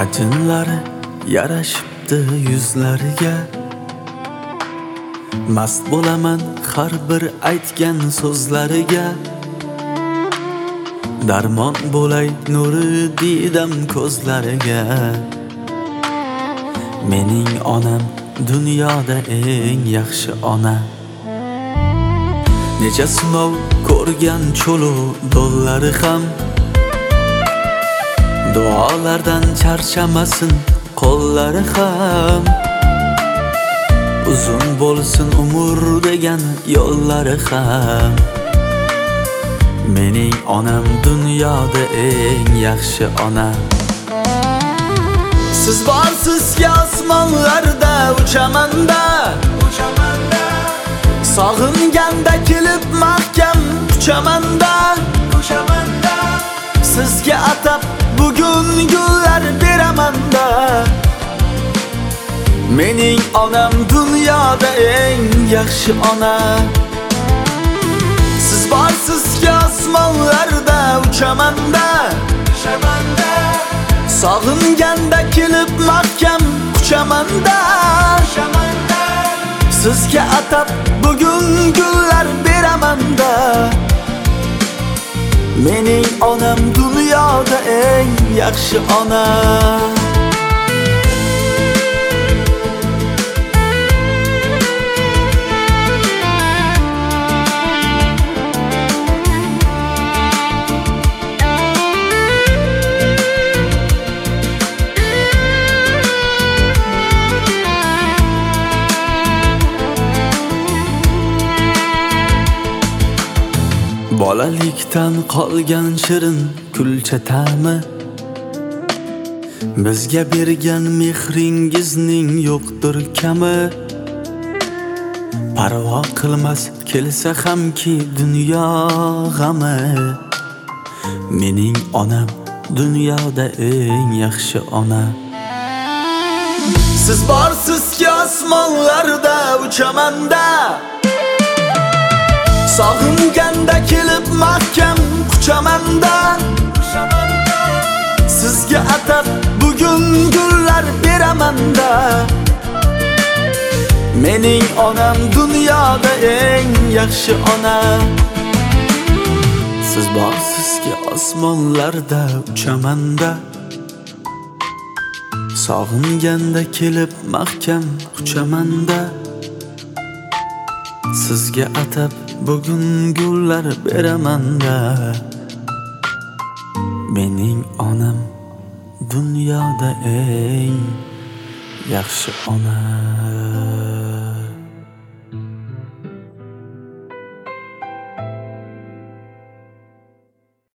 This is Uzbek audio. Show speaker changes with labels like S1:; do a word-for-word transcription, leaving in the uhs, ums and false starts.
S1: Ajinlari yarashibdi yuzlariga, mast bo'laman har bir aytgan so'zlariga. Darmon bo'lay nuri didam ko'zlariga. Mening onam dunyoda eng yaxshi ona. Necha sinov ko'rgan cho'lu dollari ham, duolardan charchamasin qo'llari ham. Uzun bo'lsin umr degan yo'llari ham. Mening onam dunyoda eng yaxshi ona. Siz borsizki osmonlarda uchaman-da, uchaman-da. Sog'inganda kelib mahkam uchaman-da, uchaman-da. Sizga atab bugun gullar beraman-da. Mening onam dunyoda eng yaxshi ona. Siz borsizki osmonlarda uchaman-da, uchaman-da. Sog'inganda kelib mahkam uchaman-da, uchaman-da. Sizga atab bugun gullar beraman-da. Mening onam dunyoda eng yaxshi ona. Bolalikdan qolgan shirin kulcha ta'mi, bizga bergan mehringizning yo'qdir kami. Parvo qilmas kelsa hamki dunyo g'ami. Mening onam dunyoda eng yaxshi ona. Siz borsizki osmonlarda uchaman-da, sog'inganda kelib mahkam quchaman-da. Sizga atab bugun gullar beraman-da. Mening onam dunyoda eng yaxshi ona. Siz borsizki osmonlarda uchaman-da, sog'inganda kelib mahkam quchaman-da. Sizga atab bugun gullar beraman-da. Mening onam dunyoda eng yaxshi ona.